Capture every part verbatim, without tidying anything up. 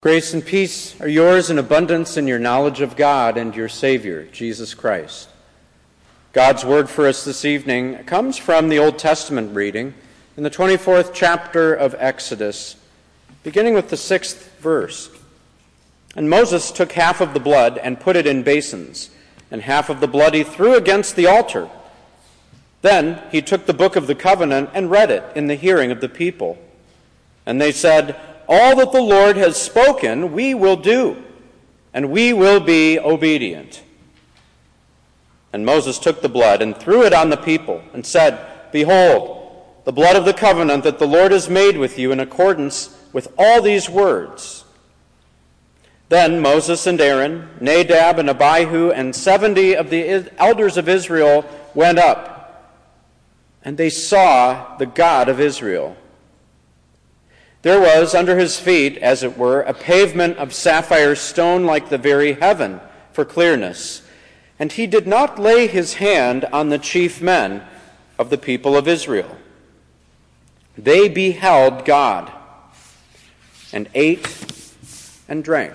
Grace and peace are yours in abundance in your knowledge of God and your Savior, Jesus Christ. God's word for us this evening comes from the Old Testament reading in the twenty-fourth chapter of Exodus, beginning with the sixth verse. And Moses took half of the blood and put it in basins, and half of the blood he threw against the altar. Then he took the book of the covenant and read it in the hearing of the people. And they said, "All that the Lord has spoken, we will do, and we will be obedient." And Moses took the blood and threw it on the people and said, "Behold, the blood of the covenant that the Lord has made with you in accordance with all these words." Then Moses and Aaron, Nadab and Abihu, and seventy of the elders of Israel went up, and they saw the God of Israel. There was under his feet, as it were, a pavement of sapphire stone like the very heaven for clearness. And he did not lay his hand on the chief men of the people of Israel. They beheld God and ate and drank.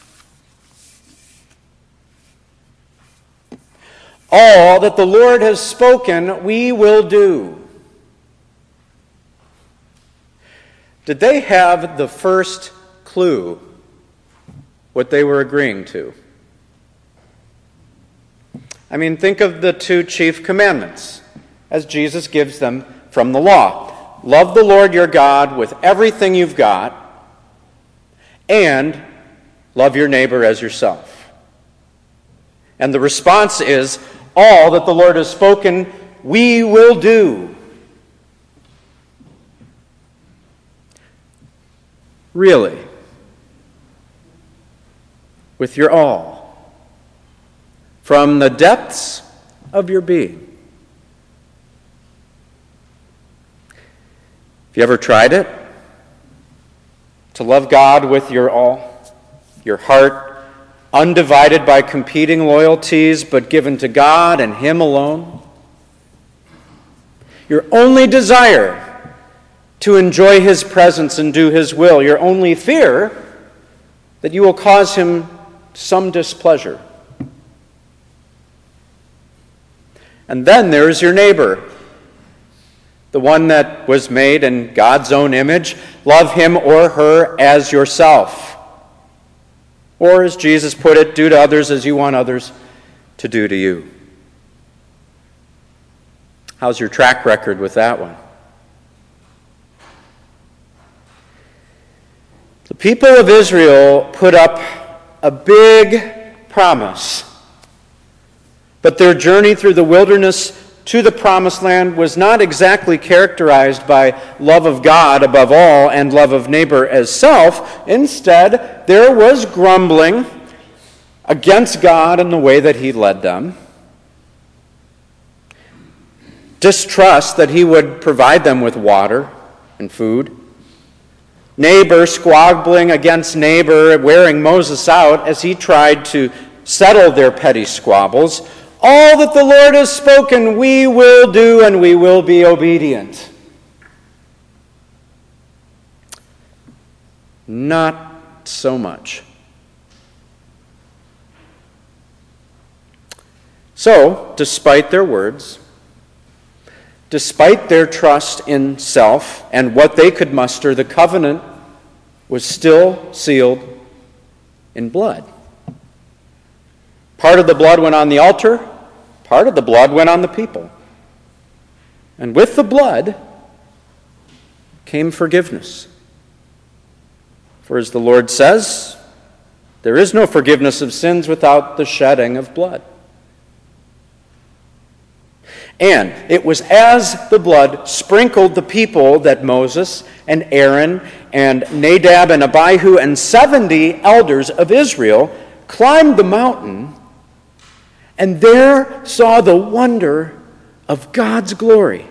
All that the Lord has spoken, we will do. Did they have the first clue what they were agreeing to? I mean, think of the two chief commandments as Jesus gives them from the law. Love the Lord your God with everything you've got, and love your neighbor as yourself. And the response is, all that the Lord has spoken, we will do. Really, with your all, from the depths of your being. Have you ever tried it? To love God with your all, your heart, undivided by competing loyalties, but given to God and Him alone? Your only desire to enjoy His presence and do His will. Your only fear that you will cause Him some displeasure. And then there's your neighbor, the one that was made in God's own image. Love him or her as yourself. Or, as Jesus put it, do to others as you want others to do to you. How's your track record with that one? The people of Israel put up a big promise, but their journey through the wilderness to the promised land was not exactly characterized by love of God above all and love of neighbor as self. Instead, there was grumbling against God and the way that He led them, distrust that He would provide them with water and food, neighbor squabbling against neighbor, wearing Moses out as he tried to settle their petty squabbles. All that the Lord has spoken, we will do, and we will be obedient. Not so much. So, despite their words, despite their trust in self and what they could muster, the covenant was still sealed in blood. Part of the blood went on the altar, part of the blood went on the people. And with the blood came forgiveness. For as the Lord says, there is no forgiveness of sins without the shedding of blood. And it was as the blood sprinkled the people that Moses and Aaron and Nadab and Abihu and seventy elders of Israel climbed the mountain and there saw the wonder of God's glory.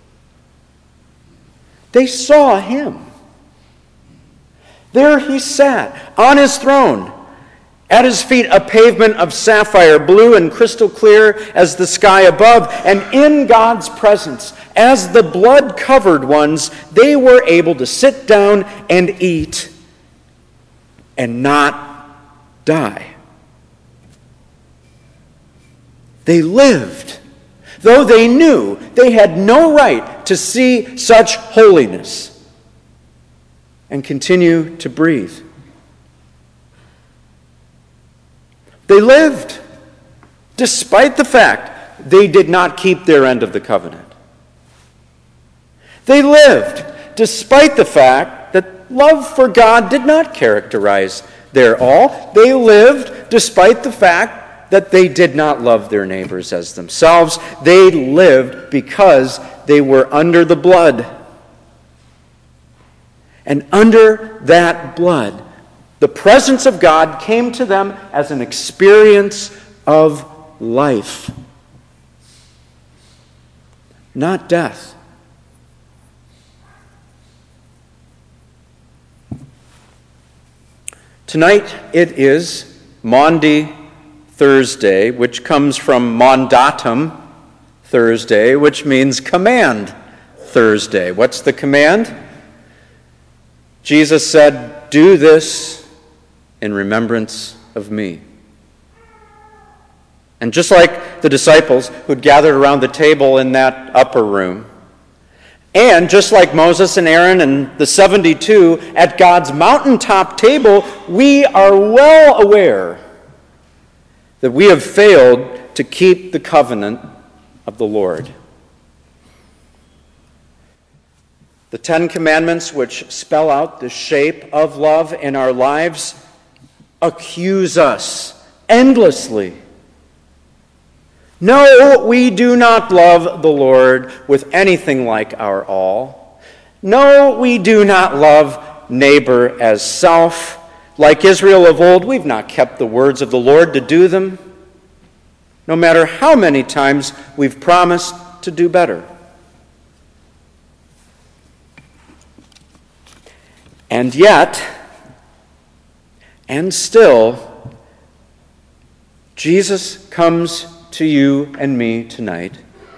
They saw Him. There He sat on His throne. At His feet, a pavement of sapphire, blue and crystal clear as the sky above. And in God's presence, as the blood-covered ones, they were able to sit down and eat and not die. They lived, though they knew they had no right to see such holiness, and continue to breathe. They lived, despite the fact they did not keep their end of the covenant. They lived, despite the fact that love for God did not characterize their all. They lived, despite the fact that they did not love their neighbors as themselves. They lived because they were under the blood. And under that blood, the presence of God came to them as an experience of life, not death. Tonight it is Maundy Thursday, which comes from Mandatum Thursday, which means command Thursday. What's the command? Jesus said, "Do this in remembrance of me." And just like the disciples who'd gathered around the table in that upper room, and just like Moses and Aaron and the seventy-two at God's mountaintop table, we are well aware that we have failed to keep the covenant of the Lord. The Ten Commandments, which spell out the shape of love in our lives, accuse us endlessly. No, we do not love the Lord with anything like our all. No, we do not love neighbor as self. Like Israel of old, we've not kept the words of the Lord to do them, no matter how many times we've promised to do better. And yet, and still, Jesus comes to you and me tonight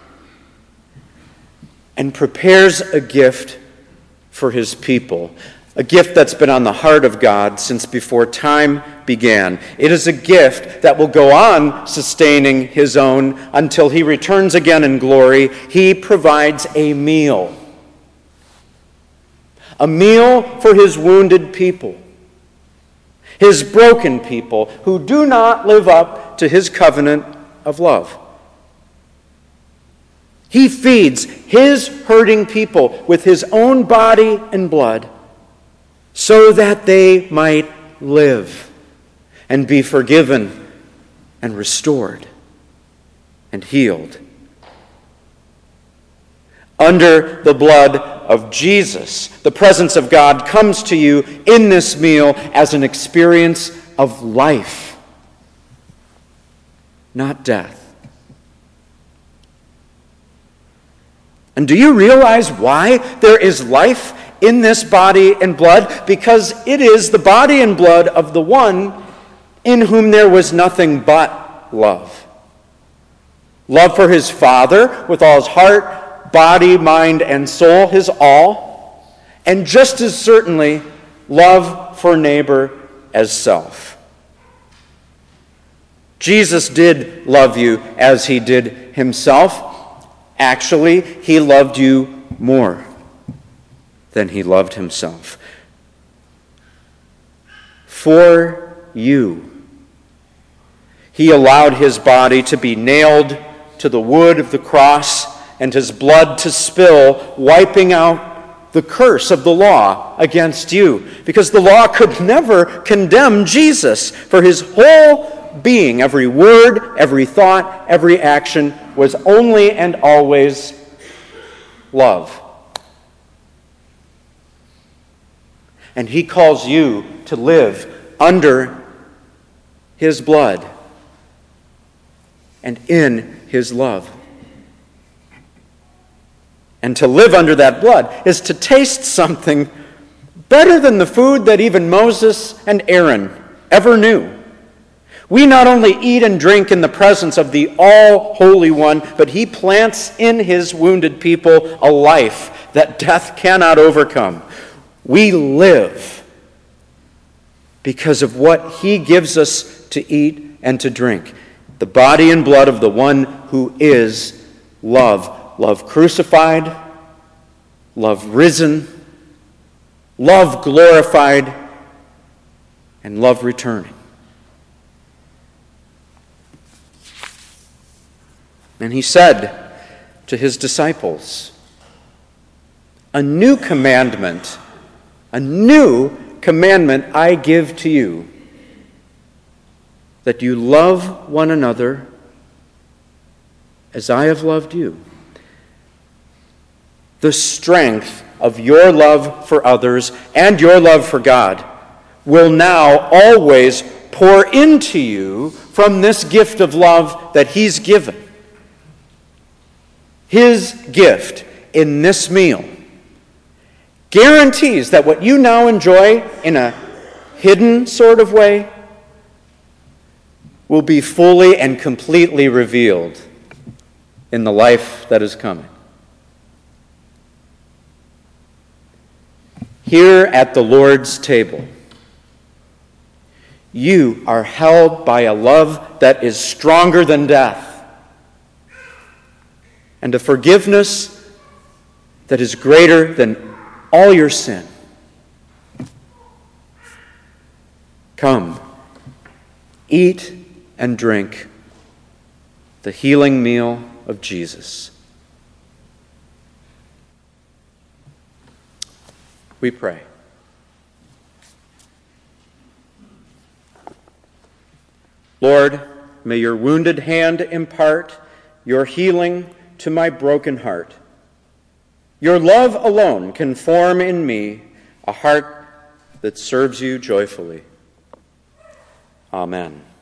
and prepares a gift for his people, a gift that's been on the heart of God since before time began. It is a gift that will go on sustaining his own until he returns again in glory. He provides a meal, a meal for his wounded people, his broken people who do not live up to his covenant of love. He feeds his hurting people with his own body and blood so that they might live and be forgiven and restored and healed. Under the blood of Jesus, the presence of God comes to you in this meal as an experience of life, not death. And do you realize why there is life in this body and blood? Because it is the body and blood of the one in whom there was nothing but love. Love for his Father with all his heart, body, mind, and soul, his all. And just as certainly, love for neighbor as self. Jesus did love you as he did himself. Actually, he loved you more than he loved himself. For you, he allowed his body to be nailed to the wood of the cross and his blood to spill, wiping out the curse of the law against you. Because the law could never condemn Jesus, for his whole being, every word, every thought, every action, was only and always love. And he calls you to live under his blood and in his love. And to live under that blood is to taste something better than the food that even Moses and Aaron ever knew. We not only eat and drink in the presence of the all-holy one, but he plants in his wounded people a life that death cannot overcome. We live because of what he gives us to eat and to drink. The body and blood of the one who is love. Love crucified, love risen, love glorified, and love returning. And he said to his disciples, "A new commandment, a new commandment I give to you, that you love one another as I have loved you." The strength of your love for others and your love for God will now always pour into you from this gift of love that he's given. His gift in this meal guarantees that what you now enjoy in a hidden sort of way will be fully and completely revealed in the life that is coming. Here at the Lord's table, you are held by a love that is stronger than death, and a forgiveness that is greater than all your sin. Come, eat and drink the healing meal of Jesus. We pray. Lord, may your wounded hand impart your healing to my broken heart. Your love alone can form in me a heart that serves you joyfully. Amen.